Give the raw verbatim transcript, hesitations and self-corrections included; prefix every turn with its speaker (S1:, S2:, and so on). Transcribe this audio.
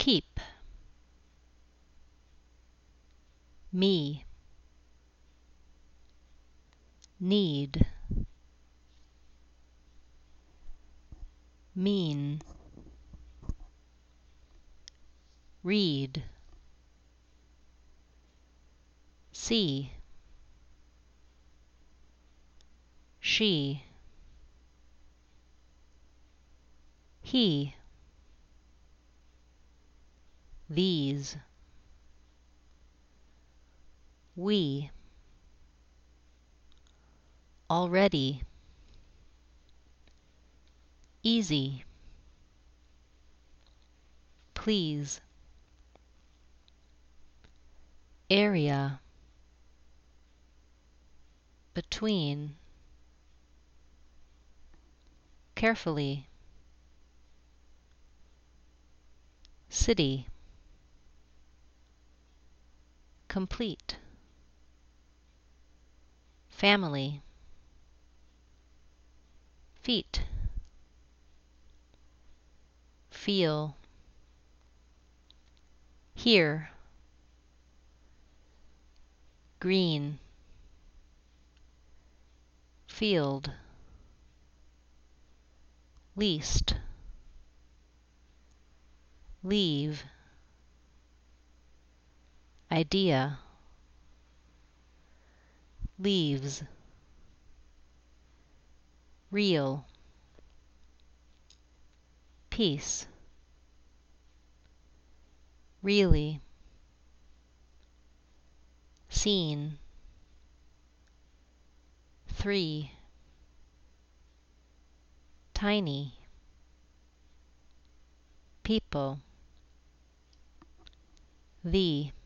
S1: Peep. Me. Need. Mean. Read. See. She. He. These. We. Already. Easy. Please. Area. Between. Carefully. City. Complete. Family. Feet. Feel. Hear. Green. Field. Least. Leave. Idea. Leaves. Real. Peace. Really. Seen. Three. Tiny. People. The.